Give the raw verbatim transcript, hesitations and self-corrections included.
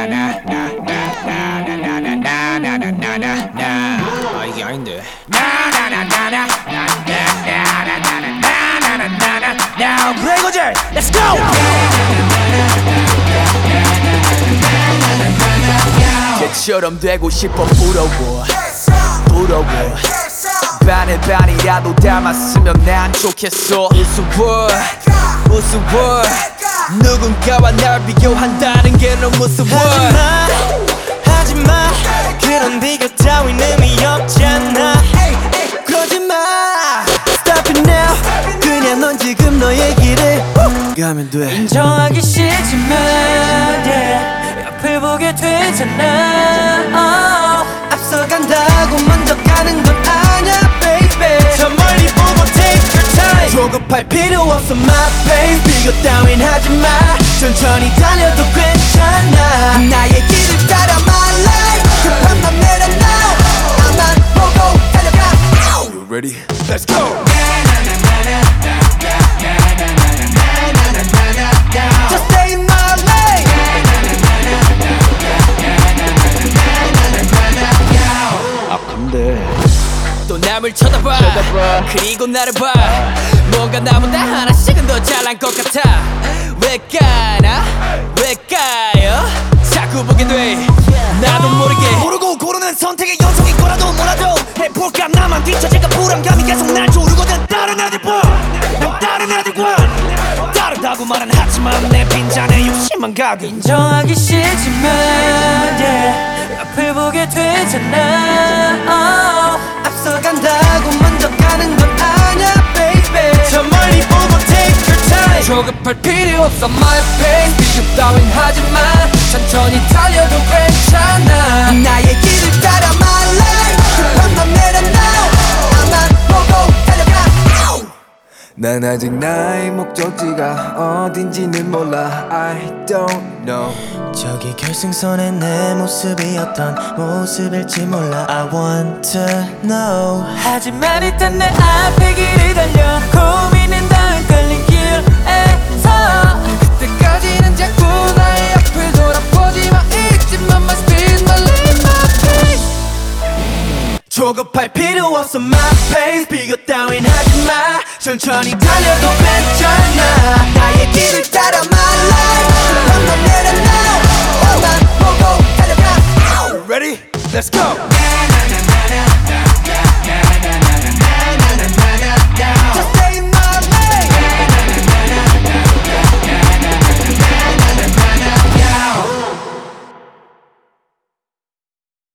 아 이게 아닌데. 그래 이거지. Let's go. 걔처럼 되고 싶어. 부러워 부러워 반을 반이라도 닮았으면 난 좋겠어. 우스워 우스워 누군가와 날 비교한다는 게 너무 무서워. 하지마 하지마 그런 비교 따윈 의미 없잖아. 그러지마 Stop it now 그냥 넌 지금 너의 길을 가면 돼. 인정하기 싫지만 yeah, 옆을 보게 되잖아. oh, 앞서간다고 먼저 가는 건 아냐 baby. 저 멀리 보고 take your time. 조급할 필요 없어 my pace. 비교 따윈 하지마 천천히 달려도 괜찮아. 나의 길을 따라 my life. 급한 맘 내려놔 나만 보고 달려가. You ready? Let's go. Just stay in my lane. 악한데 또 남을 쳐다봐, 쳐다봐. 그리고 나를 봐. 뭔가 나보다 하나씩은 더 잘난 것 같아. 왜 까나? 왜 까요? 자꾸 보게 돼. 나도 모르게 모르고 고르는 선택의 연속이 거라도 뭐라도 해볼까. 나만 뒤처질까 불안감이 계속 날 조르거든. 다른 애들과 난 다른 애들과 다르다고 말은 하지만 내 빈잔에 욕심만 가득. 인정하기 싫지만 yeah, 앞을 보게 되잖아. oh, 앞서간다고 먼저 가는 건 아냐 baby. 저 멀리 보고 take your time. 조급할 필요 없어 my pace. 비교 따윈 하지마 천천히 달려도 괜찮아. 나의 길을 따라 my life. 급한 맘 내려놔 나만 보고 달려가. 난 아직 나의 목적지가 어딘지는 몰라. I don't know. 저기 결승선에 내 모습이 어떤 모습일지 몰라. I want to know. 하지만 일단 내 앞에 길을 달려. 고민은 다 헷갈린 길에서 그때까지는 자꾸 나의 앞을 돌아보지마. 잊지마 my speed my lane my pace. 조급할 필요 없어 my pace. 비교 따윈 하지마 천천히 달려도 괜찮아. 나의 길을 따라 my life. 급한 맘 내려놔 나만 보고 달려가. Ready? Let's go.